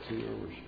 to your worship.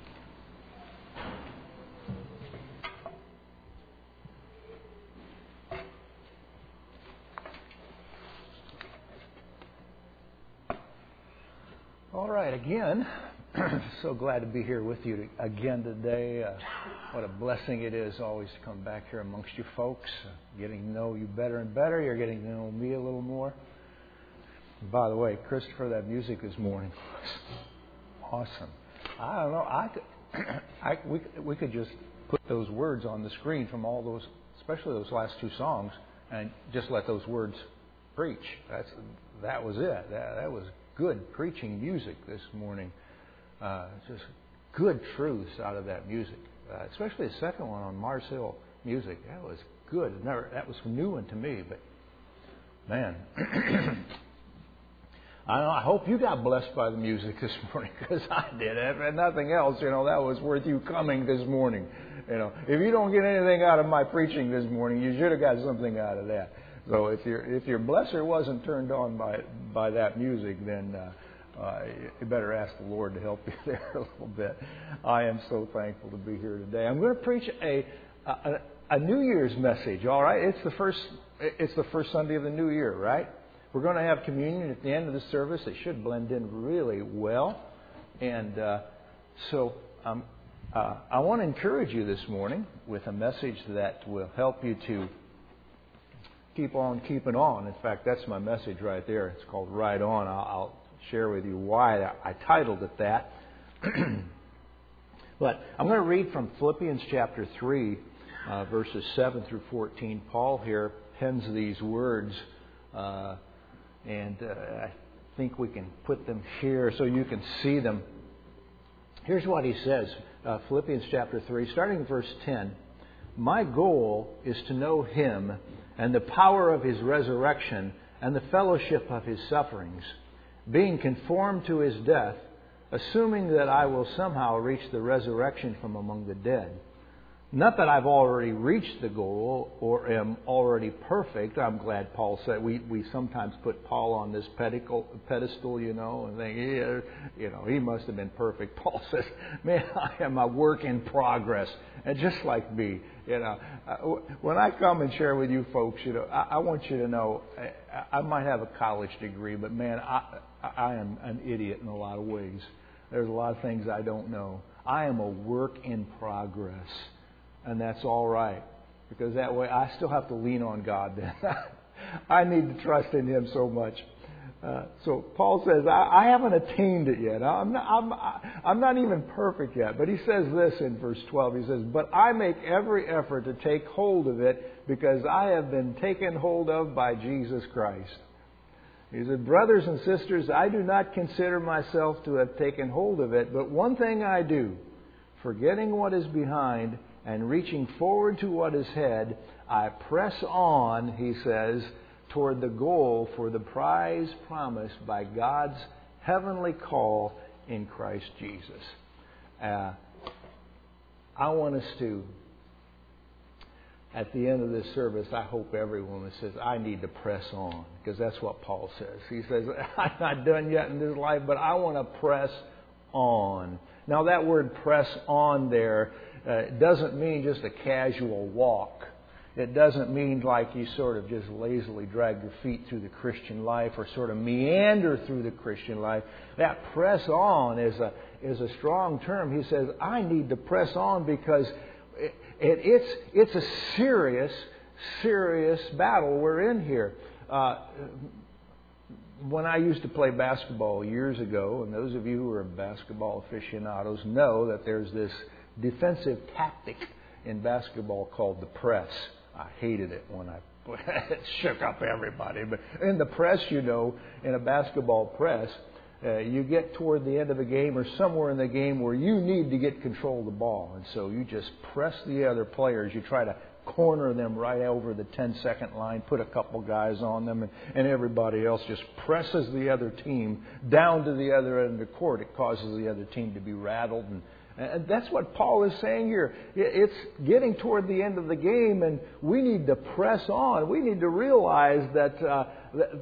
All right, again, so glad to be here with you again today. What a blessing it is always to come back here amongst you folks, getting to know you better and better. You're getting to know me a little more. And by the way, Christopher, that music this morning was awesome. I don't know, we could just put those words on the screen from all those, especially those last two songs, and just let those words preach. That was it. That was good preaching music this morning. Just good truths out of that music. Especially the second one on Mars Hill Music. That was good. That was a new one to me. But, man, I hope you got blessed by the music this morning, because I did. If nothing else, that was worth you coming this morning. If you don't get anything out of my preaching this morning, you should have got something out of that. So if your blesser wasn't turned on by that music, then you better ask the Lord to help you there a little bit. I am so thankful to be here today. I'm going to preach a New Year's message. All right, it's the first Sunday of the New Year, right? We're going to have communion at the end of the service. It should blend in really well, and so I want to encourage you this morning with a message that will help you to keep on keeping on. In fact, that's my message right there. It's called Ride On. I'll share with you why I titled it that. But I'm going to read from Philippians chapter 3, verses 7 through 14. Paul here pens these words, and I think we can put them here so you can see them. Here's what he says, Philippians chapter 3, starting in verse 10. My goal is to know Him and the power of His resurrection and the fellowship of His sufferings, being conformed to His death, assuming that I will somehow reach the resurrection from among the dead. Not that I've already reached the goal or am already perfect. I'm glad Paul said, we sometimes put Paul on this pedestal, and think, he must have been perfect. Paul says, man, I am a work in progress. And just like me, when I come and share with you folks, I want you to know, I might have a college degree, but man, I am an idiot in a lot of ways. There's a lot of things I don't know. I am a work in progress. And that's all right, because that way I still have to lean on God then. I need to trust in Him so much. So Paul says, I haven't attained it yet. I'm not even perfect yet. But he says this in verse 12. He says, but I make every effort to take hold of it, because I have been taken hold of by Jesus Christ. He said, brothers and sisters, I do not consider myself to have taken hold of it, but one thing I do, forgetting what is behind and reaching forward to what is ahead, I press on, he says, toward the goal for the prize promised by God's heavenly call in Christ Jesus. I want us to, at the end of this service, I hope everyone that says, I need to press on, because that's what Paul says. He says, I'm not done yet in this life, but I want to press on. Now that word press on there, it doesn't mean just a casual walk. It doesn't mean like you sort of just lazily drag your feet through the Christian life or sort of meander through the Christian life. That press on is a strong term. He says, I need to press on because it's a serious battle we're in here. When I used to play basketball years ago, and those of you who are basketball aficionados know that there's this defensive tactic in basketball called the press. I hated it when it shook up everybody. But in the press, in a basketball press, you get toward the end of the game or somewhere in the game where you need to get control of the ball. And so you just press the other players. You try to corner them right over the 10-second line, put a couple guys on them, and everybody else just presses the other team down to the other end of the court. It causes the other team to be rattled. And that's what Paul is saying here. It's getting toward the end of the game, and we need to press on. We need to realize that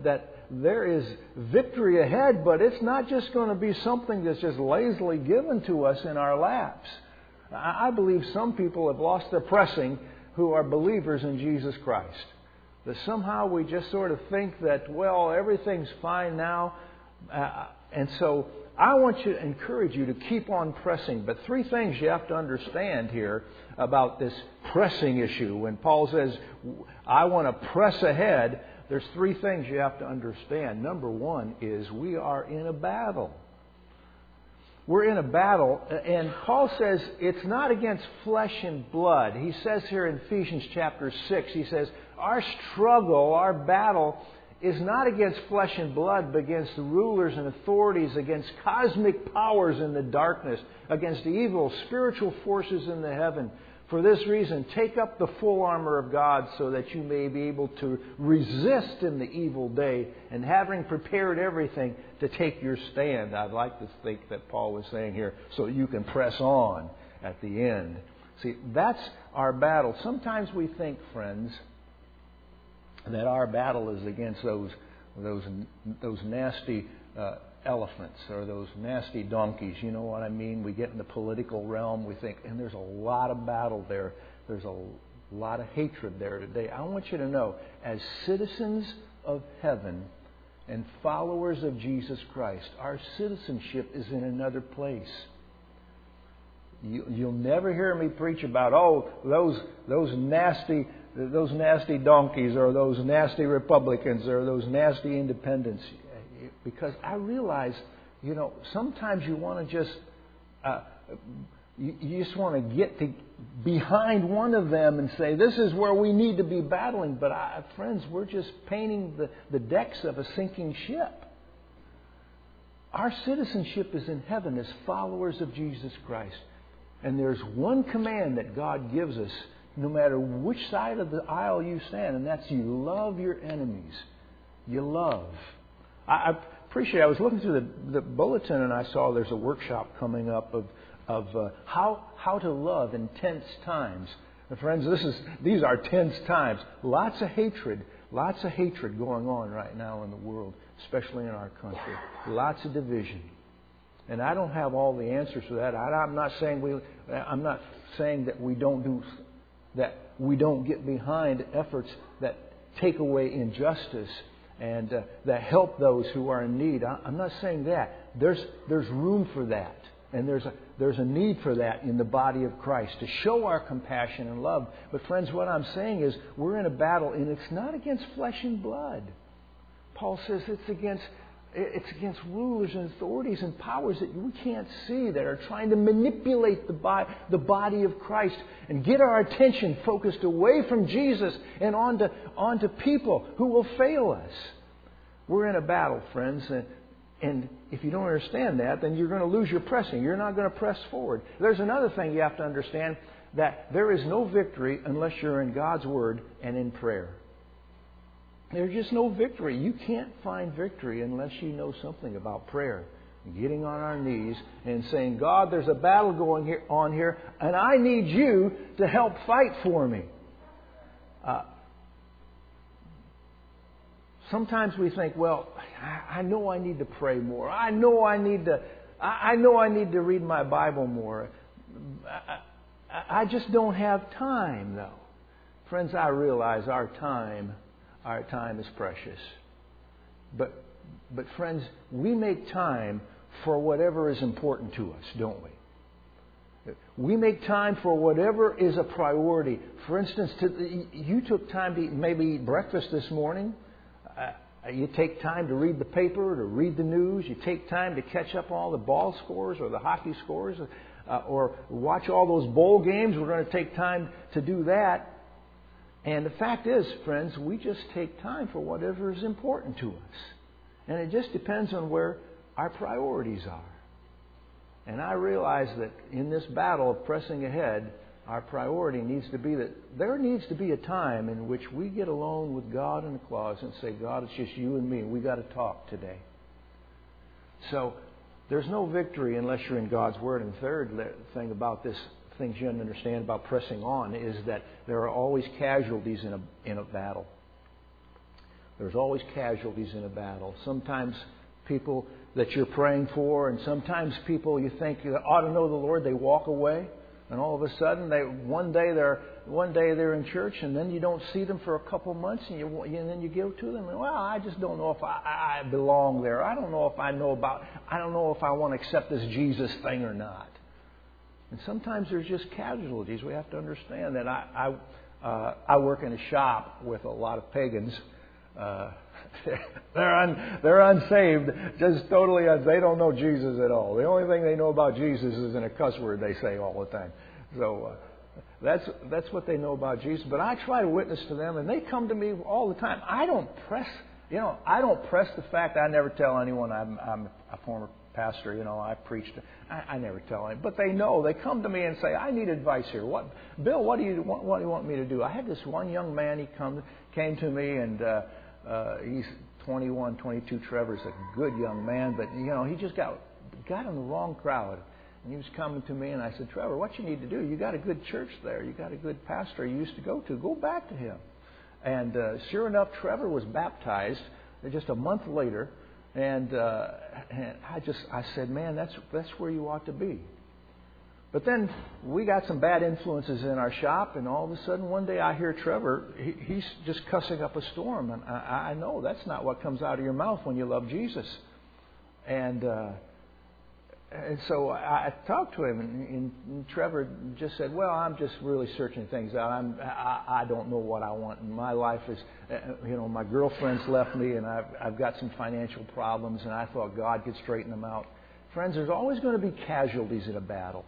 there is victory ahead, but it's not just going to be something that's just lazily given to us in our laps. I believe some people have lost their pressing who are believers in Jesus Christ. That somehow we just sort of think that, well, everything's fine now. And so I want to encourage you to keep on pressing. But three things you have to understand here about this pressing issue. When Paul says, I want to press ahead, there's three things you have to understand. Number one is we are in a battle. We're in a battle, and Paul says it's not against flesh and blood. He says here in Ephesians chapter 6, he says, our struggle, our battle, is not against flesh and blood, but against the rulers and authorities, against cosmic powers in the darkness, against the evil spiritual forces in the heaven. For this reason, take up the full armor of God so that you may be able to resist in the evil day, and having prepared everything to take your stand. I'd like to think that Paul was saying here, so you can press on at the end. See, that's our battle. Sometimes we think, friends, that our battle is against those nasty elephants or those nasty donkeys. You know what I mean? We get in the political realm, we think, and there's a lot of battle there. There's a lot of hatred there today. I want you to know, as citizens of heaven and followers of Jesus Christ, our citizenship is in another place. You'll never hear me preach about, those nasty donkeys or those nasty Republicans or those nasty independents. Because I realize, sometimes you want to just, you just want to get behind one of them and say, this is where we need to be battling. But friends, we're just painting the decks of a sinking ship. Our citizenship is in heaven as followers of Jesus Christ. And there's one command that God gives us, no matter which side of the aisle you stand, and that's you love your enemies. You love. I appreciate. I was looking through the bulletin and I saw there's a workshop coming up of how to love in tense times. And friends, these are tense times. Lots of hatred going on right now in the world, especially in our country. Lots of division. And I don't have all the answers to that. I'm not saying that we don't get behind efforts that take away injustice and that help those who are in need. I'm not saying that. There's room for that, and there's a need for that in the body of Christ to show our compassion and love. But friends, what I'm saying is we're in a battle, and it's not against flesh and blood. Paul says it's against rulers and authorities and powers that we can't see, that are trying to manipulate the body of Christ and get our attention focused away from Jesus and onto people who will fail us. We're in a battle, friends, and if you don't understand that, then you're going to lose your pressing. You're not going to press forward. There's another thing you have to understand, that there is no victory unless you're in God's Word and in prayer. There's just no victory. You can't find victory unless you know something about prayer. Getting on our knees and saying, God, there's a battle going on here, and I need you to help fight for me. Sometimes we think, well, I know I need to pray more. I know I need to read my Bible more. I just don't have time, though. Friends, I realize our time is precious. But friends, we make time for whatever is important to us, don't we? We make time for whatever is a priority. For instance, you took time to maybe eat breakfast this morning. You take time to read the paper, to read the news. You take time to catch up all the ball scores or the hockey scores, or watch all those bowl games. We're going to take time to do that. And the fact is, friends, we just take time for whatever is important to us. And it just depends on where our priorities are. And I realize that in this battle of pressing ahead, our priority needs to be that there needs to be a time in which we get alone with God in the closet and say, God, it's just you and me. We got to talk today. So there's no victory unless you're in God's Word. And the third thing about this, things you understand about pressing on, is that there are always casualties in a battle. There's always casualties in a battle. Sometimes people that you're praying for, and sometimes people you think you ought to know the Lord, they walk away, and all of a sudden one day they're in church, and then you don't see them for a couple months, and then you go to them, and well, I just don't know if I belong there. I don't know if I don't know if I want to accept this Jesus thing or not. And sometimes there's just casualties. We have to understand that I work in a shop with a lot of pagans. They're unsaved, just totally. They don't know Jesus at all. The only thing they know about Jesus is in a cuss word they say all the time. So that's what they know about Jesus. But I try to witness to them, and they come to me all the time. I don't press the fact. I never tell anyone I'm a former pastor. I preached. I never tell anyone. But they know. They come to me and say, "I need advice here. Bill? What do you want me to do?" I had this one young man. He came to me, and he's 21, 22. Trevor's a good young man, but he just got in the wrong crowd. And he was coming to me, and I said, "Trevor, what you need to do? You got a good church there. You got a good pastor you used to go to. Go back to him." And sure enough, Trevor was baptized just a month later. And I said, "Man, that's where you ought to be." But then we got some bad influences in our shop, and all of a sudden one day I hear Trevor, he's just cussing up a storm. And I know that's not what comes out of your mouth when you love Jesus. And so I talked to him, and Trevor just said, "Well, I'm just really searching things out. I don't know what I want in my life. Is my girlfriend's left me, and I've got some financial problems, and I thought God could straighten them out." Friends, there's always going to be casualties in a battle.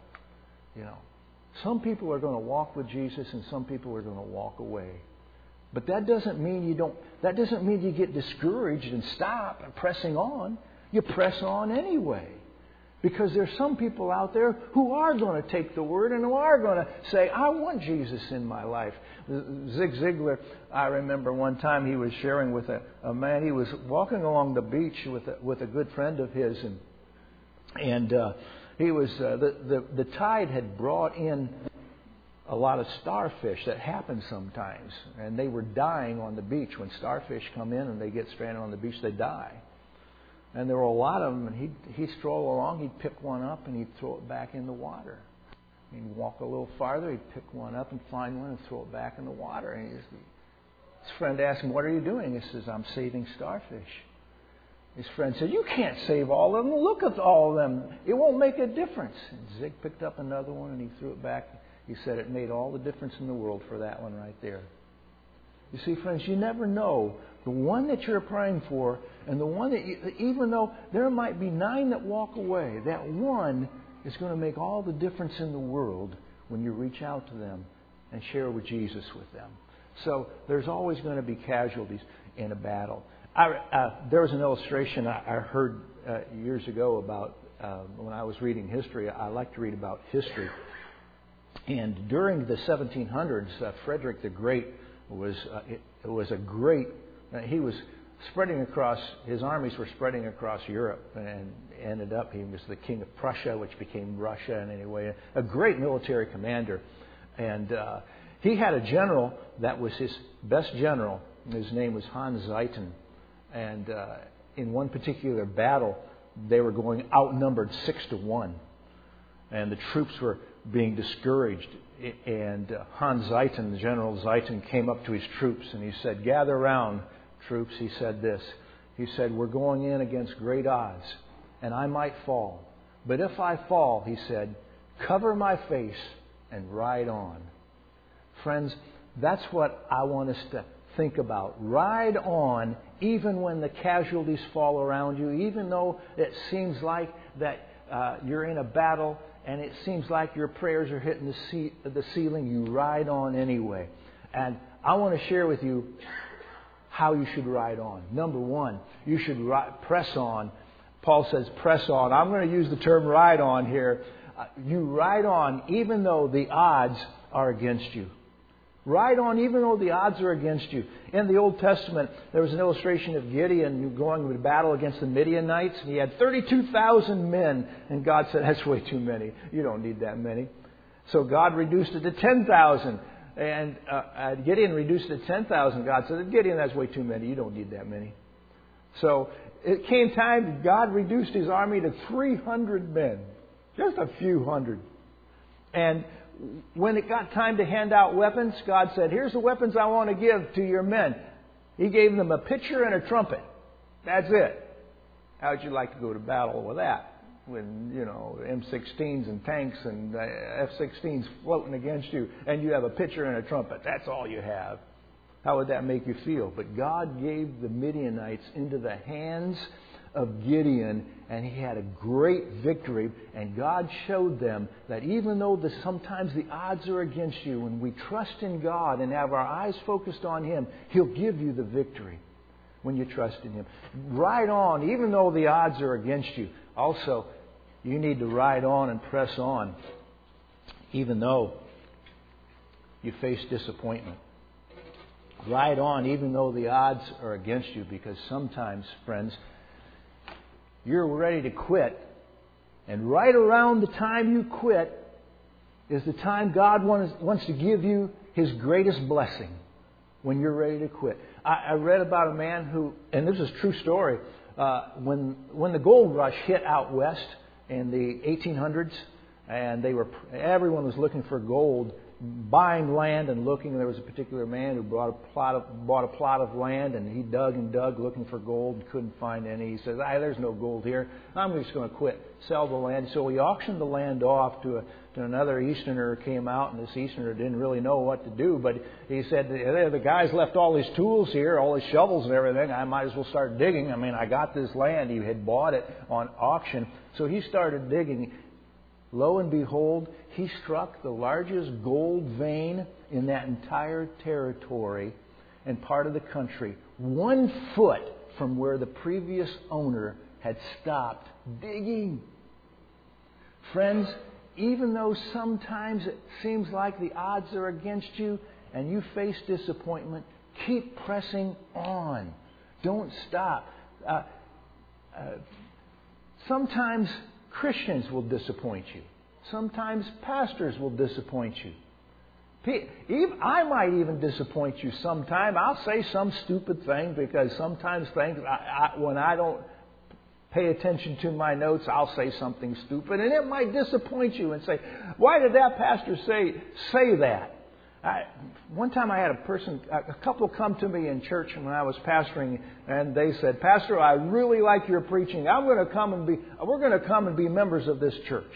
Some people are going to walk with Jesus, and some people are going to walk away. But that doesn't mean you get discouraged and stop pressing on. You press on anyway. Because there's some people out there who are going to take the word and who are going to say, "I want Jesus in my life." Zig Ziglar, I remember one time he was sharing with a man. He was walking along the beach with a good friend of his, and he was the tide had brought in a lot of starfish. That happens sometimes, and they were dying on the beach. When starfish come in and they get stranded on the beach, they die. And there were a lot of them, and he'd stroll along, he'd pick one up, and he'd throw it back in the water. He'd walk a little farther, he'd pick one up and find one and throw it back in the water. And his friend asked him, "What are you doing?" He says, "I'm saving starfish." His friend said, "You can't save all of them. Look at all of them. It won't make a difference." And Zig picked up another one, and he threw it back. He said, "It made all the difference in the world for that one right there." You see, friends, you never know. The one that you're praying for, and the one that even though there might be 9 that walk away, that one is going to make all the difference in the world when you reach out to them and share with Jesus with them. So there's always going to be casualties in a battle. There was an illustration I heard years ago about when I was reading history. I like to read about history. And during the 1700s, Frederick the Great was a great. He was spreading across. His armies were spreading across Europe, and ended up he was the king of Prussia, which became Russia. And anyway, a great military commander. And he had a general that was his best general. And his name was Hans Zieten. And in one particular battle, they were going outnumbered 6-1, and the troops were being discouraged. And Hans Zieten, the General Zieten, came up to his troops and he said, "Gather around, troops." He said this. He said, "We're going in against great odds, and I might fall. But if I fall," he said, "cover my face and ride on." Friends, that's what I want us to think about. Ride on even when the casualties fall around you, even though it seems like that you're in a battle and it seems like your prayers are hitting the ceiling. You ride on anyway. And I want to share with you how you should ride on. Number one, you should press on. Paul says press on. I'm going to use the term ride on here. You ride on even though the odds are against you. Ride on even though the odds are against you. In the Old Testament, there was an illustration of Gideon going to battle against the Midianites. And he had 32,000 men. And God said, "That's way too many. You don't need that many." So God reduced it to 10,000. And Gideon reduced it to 10,000. God said, Gideon, that's way too many. You don't need that many. So it came time, God reduced his army to 300 men. Just a few hundred. And when it got time to hand out weapons, God said, here's the weapons I want to give to your men. He gave them a pitcher and a trumpet. That's it. How would you like to go to battle with that? When, M16s and tanks and F-16s floating against you, and you have a pitcher and a trumpet. That's all you have. How would that make you feel? But God gave the Midianites into the hands of Gideon, and he had a great victory. And God showed them that even though sometimes the odds are against you, when we trust in God and have our eyes focused on Him, He'll give you the victory when you trust in Him. Ride on, even though the odds are against you. Also, you need to ride on and press on, even though you face disappointment. Ride on, even though the odds are against you, because sometimes, friends, you're ready to quit, and right around the time you quit is the time God wants to give you His greatest blessing, when you're ready to quit. I read about a man who, and this is a true story, when the gold rush hit out west in the 1800s, and everyone was looking for gold, buying land and looking. There was a particular man who bought a plot of land, and he dug and dug looking for gold and couldn't find any. He says, there's no gold here. I'm just going to quit, sell the land. So he auctioned the land off to another Easterner who came out, and this Easterner didn't really know what to do. But he said, the guy's left all his tools here, all his shovels and everything. I might as well start digging. I got this land. He had bought it on auction. So he started digging. Lo and behold, he struck the largest gold vein in that entire territory and part of the country, 1 foot from where the previous owner had stopped digging. Friends, even though sometimes it seems like the odds are against you and you face disappointment, keep pressing on. Don't stop. Sometimes Christians will disappoint you. Sometimes pastors will disappoint you. I might even disappoint you sometime. I'll say some stupid thing, because sometimes when I don't pay attention to my notes, I'll say something stupid, and it might disappoint you and say, why did that pastor say that? One time I had a couple come to me in church when I was pastoring, and they said, Pastor, I really like your preaching. we're going to come and be members of this church.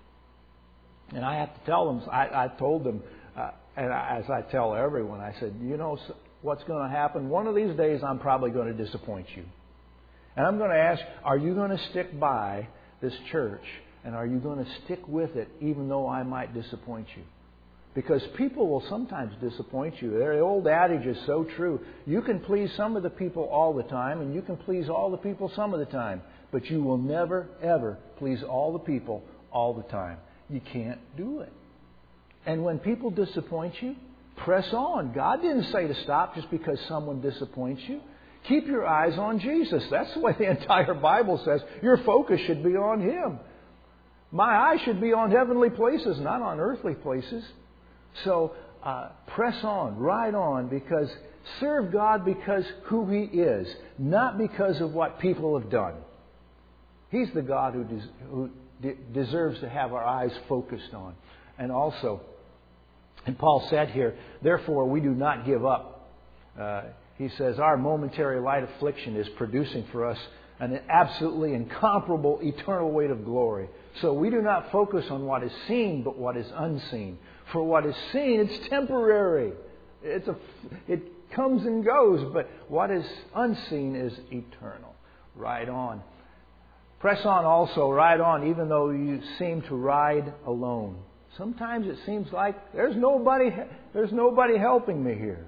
And I have to tell them, I told them, and as I tell everyone, I said, what's going to happen? One of these days I'm probably going to disappoint you. And I'm going to ask, are you going to stick by this church? And are you going to stick with it even though I might disappoint you? Because people will sometimes disappoint you. The old adage is so true. You can please some of the people all the time, and you can please all the people some of the time. But you will never, ever please all the people all the time. You can't do it. And when people disappoint you, press on. God didn't say to stop just because someone disappoints you. Keep your eyes on Jesus. That's the way the entire Bible says. Your focus should be on Him. My eyes should be on heavenly places, not on earthly places. So press on, ride on, because serve God because who He is, not because of what people have done. He's the God who deserves to have our eyes focused on. And also, and Paul said here, therefore we do not give up. He says our momentary light affliction is producing for us an absolutely incomparable eternal weight of glory. So we do not focus on what is seen, but what is unseen. For what is seen, it's temporary. It comes and goes, but what is unseen is eternal. Ride on. Press on also, ride on, even though you seem to ride alone. Sometimes it seems like there's nobody helping me here.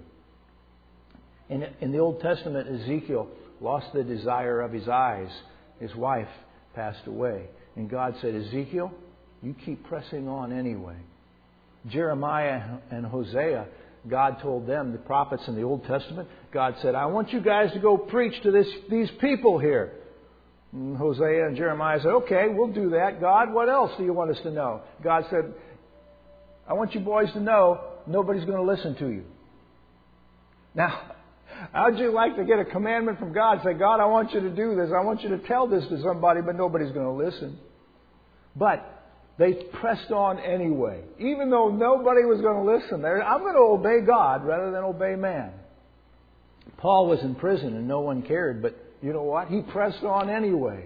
In the Old Testament, Ezekiel lost the desire of his eyes. His wife passed away. And God said, Ezekiel, you keep pressing on anyway. Jeremiah and Hosea, God told them, the prophets in the Old Testament, God said, I want you guys to go preach to these people here. And Hosea and Jeremiah said, okay, we'll do that. God, what else do you want us to know? God said, I want you boys to know nobody's going to listen to you. Now, how'd you like to get a commandment from God? Say, God, I want you to do this. I want you to tell this to somebody, but nobody's going to listen. But they pressed on anyway. Even though nobody was going to listen. I'm going to obey God rather than obey man. Paul was in prison and no one cared, but you know what? He pressed on anyway.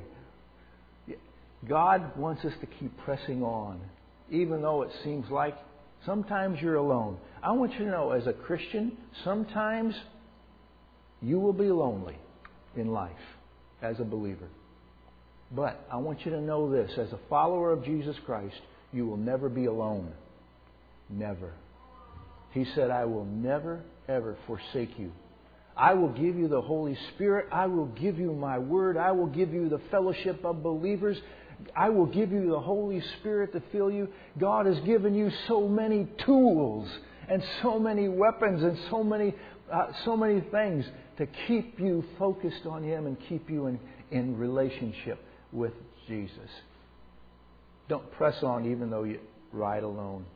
God wants us to keep pressing on, even though it seems like sometimes you're alone. I want you to know, as a Christian, sometimes you will be lonely in life as a believer. But I want you to know this, as a follower of Jesus Christ, you will never be alone. Never. He said, I will never, ever forsake you. I will give you the Holy Spirit. I will give you my Word. I will give you the fellowship of believers. I will give you the Holy Spirit to fill you. God has given you so many tools and so many weapons and so many things to keep you focused on Him and keep you in relationship with Jesus. Don't press on even though you ride alone.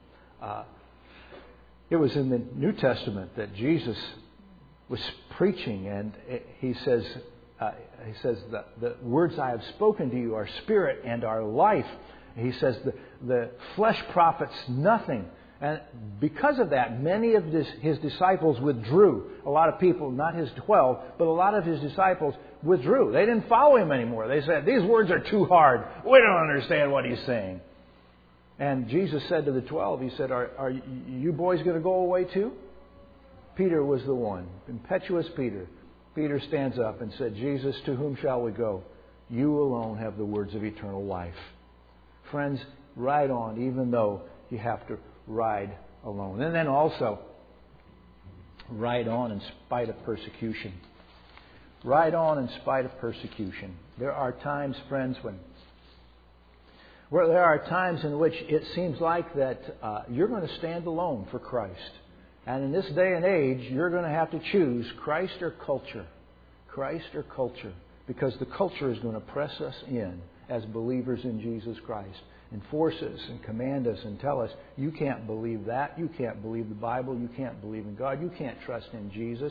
It was in the New Testament that Jesus was preaching, and He says, the words I have spoken to you are spirit and are life. He says the flesh profits nothing. And because of that, many of His disciples withdrew. A lot of people, not His 12, but a lot of His disciples withdrew. They didn't follow Him anymore. They said, these words are too hard. We don't understand what He's saying. And Jesus said to the 12, He said, are you boys going to go away too? Peter was the one. Impetuous Peter. Peter stands up and said, Jesus, to whom shall we go? You alone have the words of eternal life. Friends, ride on even though you have to ride alone. And then also, ride on in spite of persecution. Ride on in spite of persecution. There are times, friends, where there are times in which it seems like that you're going to stand alone for Christ. And in this day and age, you're going to have to choose Christ or culture. Christ or culture. Because the culture is going to press us in as believers in Jesus Christ. And force us and command us and tell us, you can't believe that. You can't believe the Bible. You can't believe in God. You can't trust in Jesus.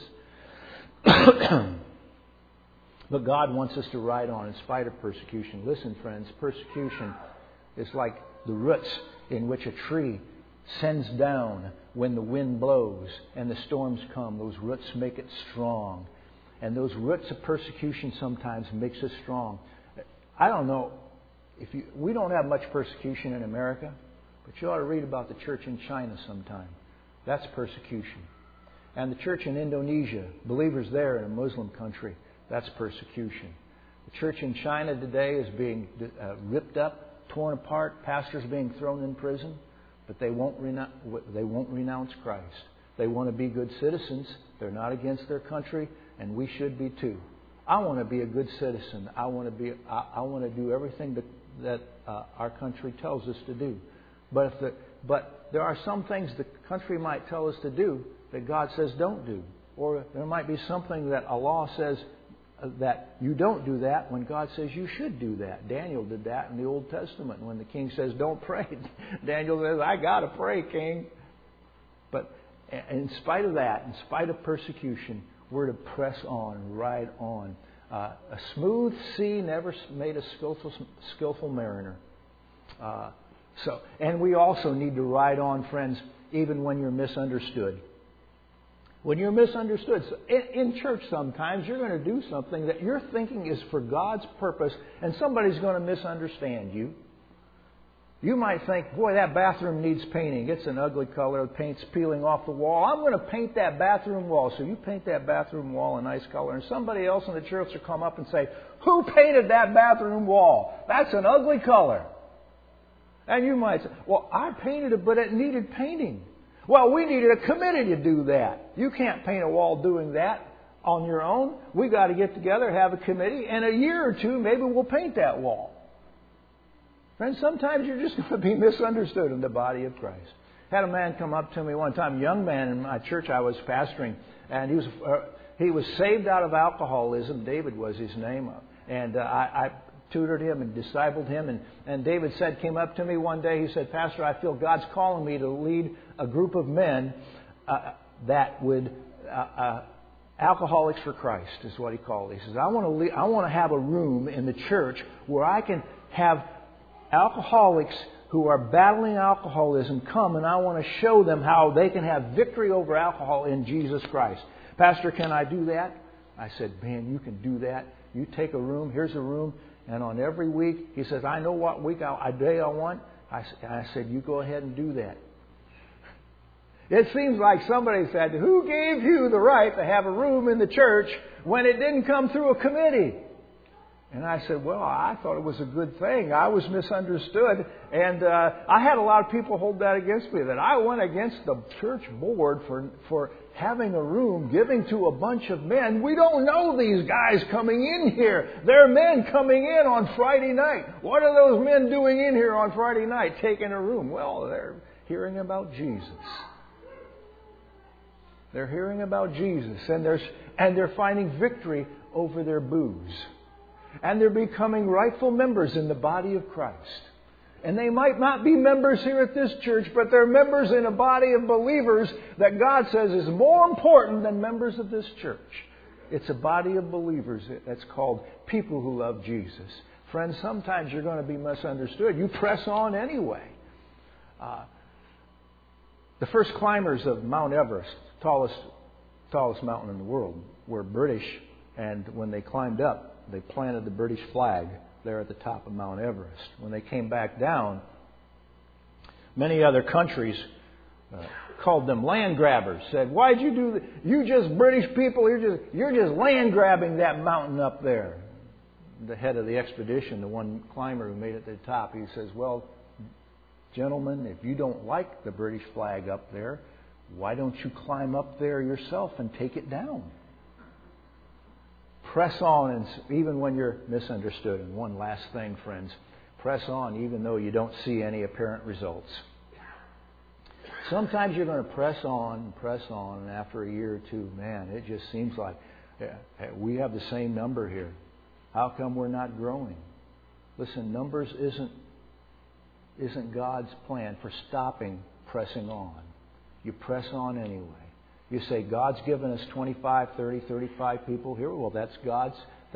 But God wants us to ride on in spite of persecution. Listen, friends, persecution is like the roots in which a tree sends down when the wind blows and the storms come. Those roots make it strong. And those roots of persecution sometimes makes us strong. I don't know, we don't have much persecution in America, but you ought to read about the church in China sometime. That's persecution. And the church in Indonesia, believers there in a Muslim country, that's persecution. The church in China today is being ripped up, torn apart, pastors being thrown in prison. But they won't renounce Christ. They want to be good citizens. They're not against their country, and we should be too. I want to be a good citizen. I want to do everything that our country tells us to do. But there are some things the country might tell us to do that God says don't do, or there might be something that Allah says that you don't do that when God says you should do that. Daniel did that in the Old Testament. When the king says, don't pray, Daniel says, I got to pray, king. But in spite of that, in spite of persecution, we're to press on, ride on. A smooth sea never made a skillful mariner. And we also need to ride on, friends, even when you're misunderstood. When you're misunderstood. So in church sometimes you're going to do something that you're thinking is for God's purpose, and somebody's going to misunderstand you. You might think, boy, that bathroom needs painting. It's an ugly color. The paint's peeling off the wall. I'm going to paint that bathroom wall. So you paint that bathroom wall a nice color, and somebody else in the church will come up and say, who painted that bathroom wall? That's an ugly color. And you might say, well, I painted it, but it needed painting. Well, we needed a committee to do that. You can't paint a wall doing that on your own. We got to get together, have a committee, and a year or two, maybe we'll paint that wall. Friends, sometimes you're just going to be misunderstood in the body of Christ. Had a man come up to me one time, a young man in my church I was pastoring, and he was saved out of alcoholism. David was his name, and I tutored him and discipled him. And David said, came up to me one day, he said, Pastor, I feel God's calling me to lead a group of men that would, Alcoholics for Christ is what he called it. He says, I want to have a room in the church where I can have alcoholics who are battling alcoholism come, and I want to show them how they can have victory over alcohol in Jesus Christ. Pastor, can I do that? I said, man, you can do that. You take a room, here's a room, and on every week, he says, I know what day I want. I said, you go ahead and do that. It seems like somebody said, who gave you the right to have a room in the church when it didn't come through a committee? And I said, well, I thought it was a good thing. I was misunderstood. And I had a lot of people hold that against me, that I went against the church board for having a room, giving to a bunch of men. We don't know these guys coming in here. They're men coming in on Friday night. What are those men doing in here on Friday night, taking a room? Well, they're hearing about Jesus. They're hearing about Jesus, and they're finding victory over their booze. And they're becoming rightful members in the body of Christ. And they might not be members here at this church, but they're members in a body of believers that God says is more important than members of this church. It's a body of believers that's called people who love Jesus. Friends, sometimes you're going to be misunderstood. You press on anyway. The first climbers of Mount Everest, tallest mountain in the world, were British, and when they climbed up, they planted the British flag there at the top of Mount Everest. When they came back down, many other countries called them land grabbers. Said, "Why'd you do that? You just British people. You're just land grabbing that mountain up there." The head of the expedition, the one climber who made it to the top, he says, "Well, gentlemen, if you don't like the British flag up there, why don't you climb up there yourself and take it down?" Press on, and even when you're misunderstood. And one last thing, friends, press on even though you don't see any apparent results. Sometimes you're going to press on, and after a year or two, man, it just seems like we have the same number here. How come we're not growing? Listen, numbers isn't God's plan for stopping pressing on. You press on anyway. You say, God's given us 25, 30, 35 people here. Well, that's God's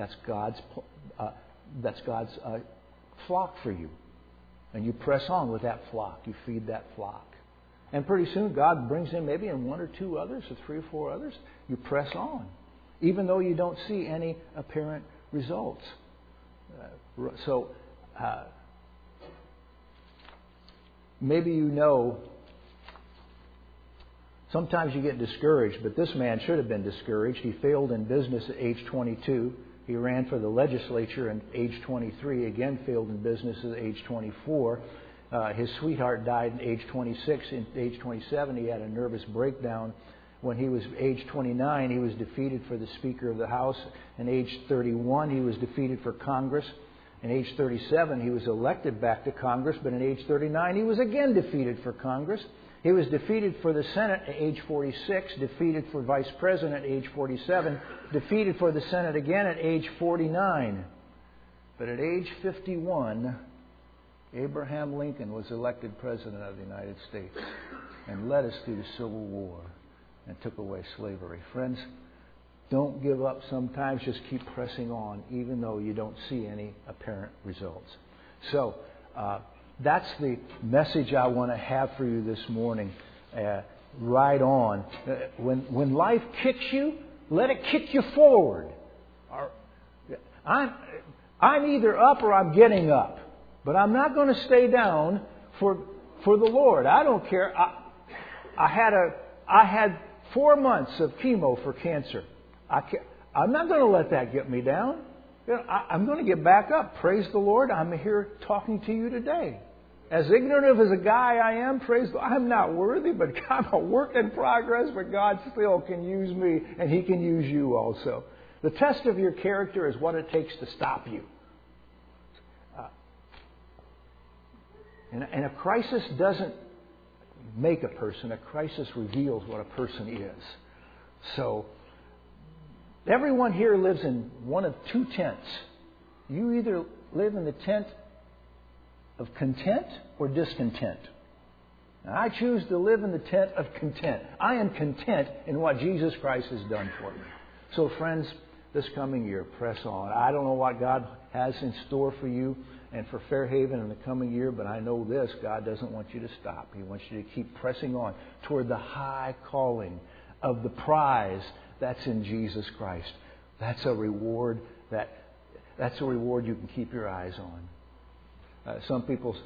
flock for you. And you press on with that flock. You feed that flock. And pretty soon God brings in maybe in one or two others or three or four others. You press on, even though you don't see any apparent results. Maybe you know, sometimes you get discouraged, but this man should have been discouraged. He failed in business at age 22. He ran for the legislature at age 23, again failed in business at age 24. His sweetheart died at age 26. At age 27, he had a nervous breakdown. When he was age 29, he was defeated for the Speaker of the House. At age 31, he was defeated for Congress. At age 37, he was elected back to Congress, but at age 39, he was again defeated for Congress. He was defeated for the Senate at age 46, defeated for Vice President at age 47, defeated for the Senate again at age 49. But at age 51, Abraham Lincoln was elected President of the United States and led us through the Civil War and took away slavery. Friends, don't give up sometimes. Just keep pressing on, even though you don't see any apparent results. So, that's the message I want to have for you this morning. Ride on. When life kicks you, let it kick you forward. I'm either up or I'm getting up. But I'm not going to stay down for the Lord. I don't care. I had 4 months of chemo for cancer. I'm not going to let that get me down. I'm going to get back up. Praise the Lord. I'm here talking to you today. As ignorant as a guy I am, praise the Lord, I'm not worthy, but I'm a work in progress, but God still can use me, and He can use you also. The test of your character is what it takes to stop you. And a crisis doesn't make a person. A crisis reveals what a person is. So, everyone here lives in one of two tents. You either live in the tent of content or discontent? Now, I choose to live in the tent of content. I am content in what Jesus Christ has done for me. So, friends, this coming year, press on. I don't know what God has in store for you and for Fairhaven in the coming year, but I know this: God doesn't want you to stop. He wants you to keep pressing on toward the high calling of the prize that's in Jesus Christ. That's a reward that's a reward you can keep your eyes on. Some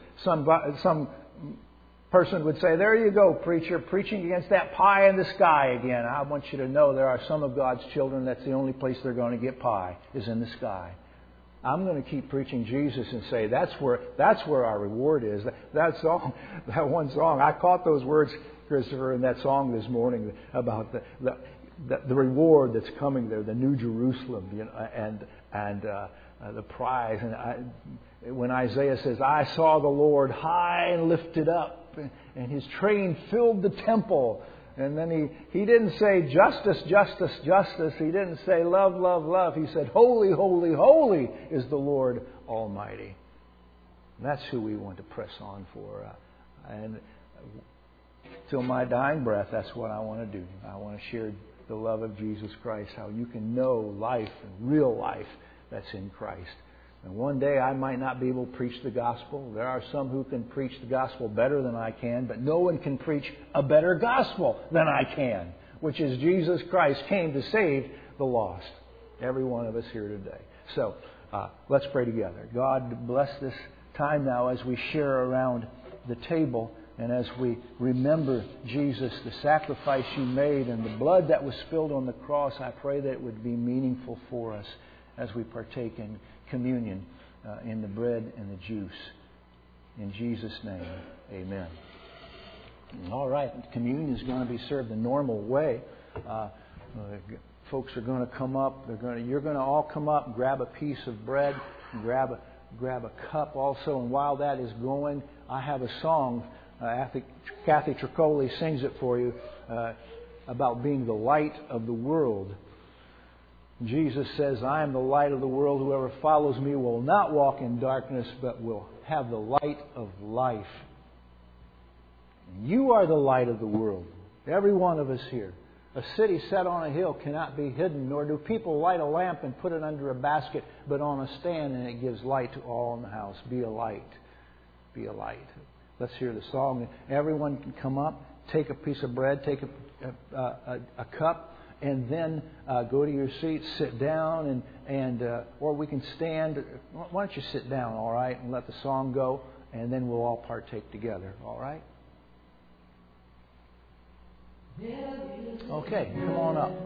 person would say, "There you go, preacher, preaching against that pie in the sky again." I want you to know there are some of God's children that's the only place they're going to get pie is in the sky. I'm going to keep preaching Jesus and say that's where our reward is. That one song, I caught those words, Christopher, in that song this morning about the reward that's coming there, the New Jerusalem, and the prize. And when Isaiah says, "I saw the Lord high and lifted up, and His train filled the temple." And then he didn't say justice, justice, justice. He didn't say love, love, love. He said, "Holy, holy, holy is the Lord Almighty." And that's who we want to press on for. And till my dying breath, that's what I want to do. I want to share the love of Jesus Christ, how you can know life and real life that's in Christ. And one day I might not be able to preach the gospel. There are some who can preach the gospel better than I can, but no one can preach a better gospel than I can, which is Jesus Christ came to save the lost. Every one of us here today. So let's pray together. God, bless this time now as we share around the table and as we remember Jesus, the sacrifice you made and the blood that was spilled on the cross. I pray that it would be meaningful for us as we partake in communion in the bread and the juice. In Jesus' name, amen. All right, communion is going to be served the normal way. Folks are going to come up. You're going to all come up, grab a piece of bread, and grab a cup also. And while that is going, I have a song. Kathy Tricoli sings it for you about being the light of the world. Jesus says, "I am the light of the world. Whoever follows me will not walk in darkness, but will have the light of life." You are the light of the world. Every one of us here. A city set on a hill cannot be hidden, nor do people light a lamp and put it under a basket, but on a stand, and it gives light to all in the house. Be a light. Be a light. Let's hear the song. Everyone can come up, take a piece of bread, take a cup, and then go to your seats, sit down, or we can stand. Why don't you sit down, all right, and let the song go, and then we'll all partake together, all right? Okay, come on up.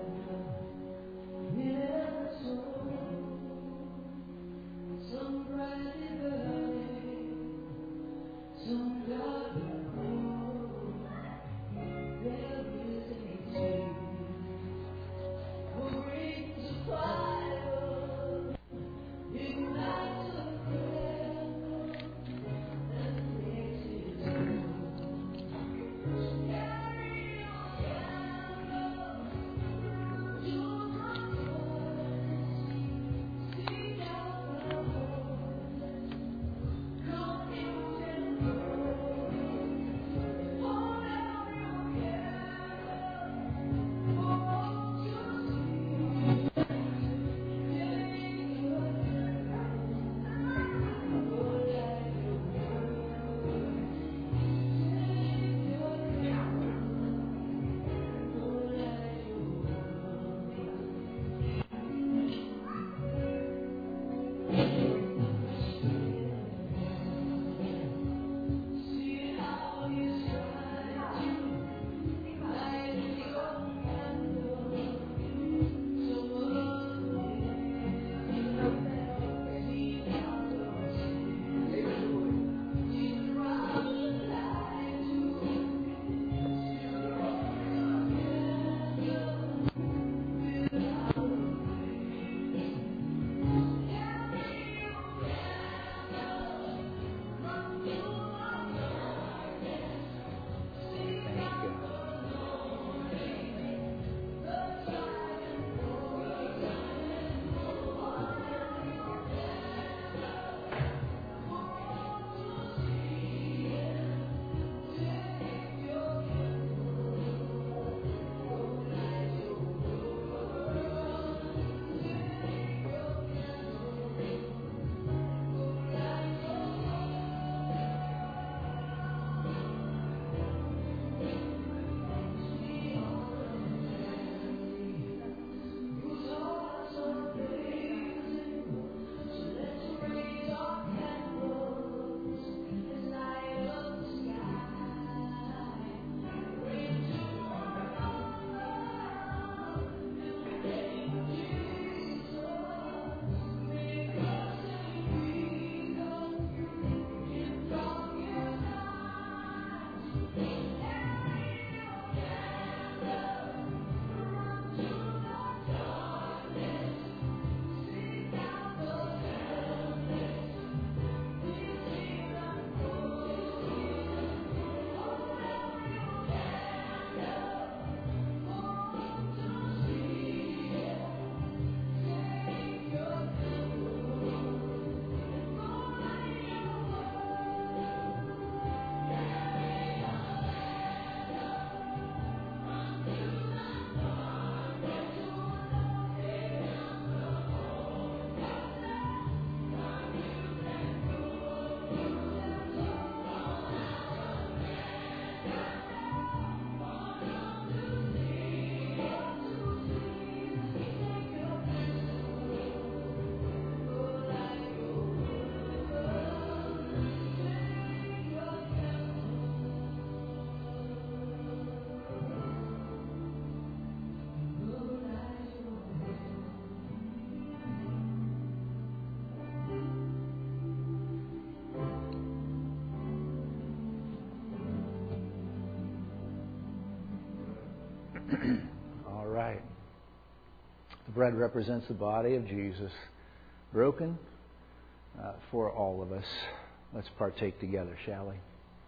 All right. The bread represents the body of Jesus, broken for all of us. Let's partake together, shall we?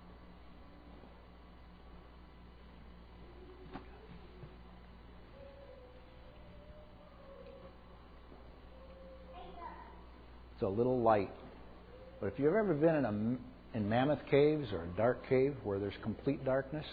It's a little light. But if you've ever been in Mammoth Caves or a dark cave where there's complete darkness,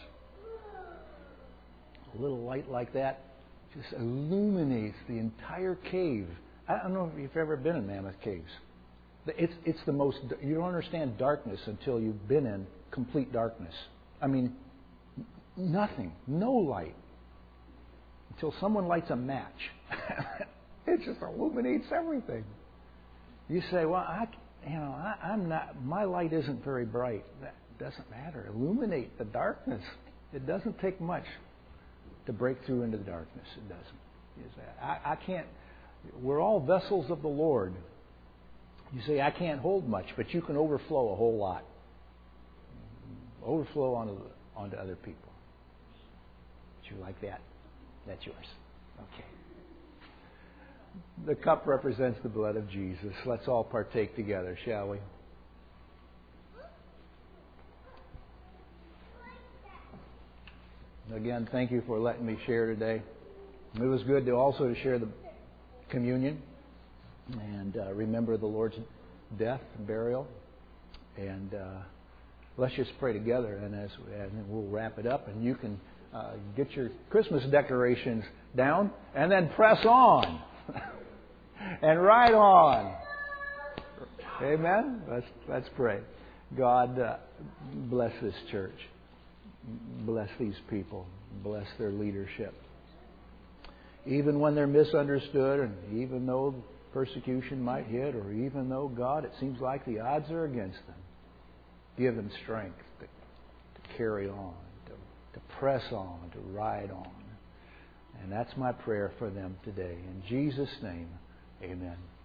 a little light like that just illuminates the entire cave. I don't know if you've ever been in Mammoth Caves. It's the most, you don't understand darkness until you've been in complete darkness. I mean, nothing, no light. Until someone lights a match. It just illuminates everything. You say, well, I'm not, my light isn't very bright. That doesn't matter. Illuminate the darkness. It doesn't take much to break through into the darkness. It doesn't. I can't, we're all vessels of the Lord. You say, I can't hold much, but you can overflow a whole lot. Overflow onto other people. Would you like that? That's yours. Okay. The cup represents the blood of Jesus. Let's all partake together, shall we? Again, thank you for letting me share today. It was good to also share the communion and remember the Lord's death and burial. And let's just pray together, and then we'll wrap it up. And you can get your Christmas decorations down, and then press on. And ride on. Amen? Let's pray. God, bless this church. Bless these people. Bless their leadership. Even when they're misunderstood, and even though persecution might hit, or even though, God, it seems like the odds are against them, give them strength to carry on, to press on, to ride on. And that's my prayer for them today. In Jesus' name, amen.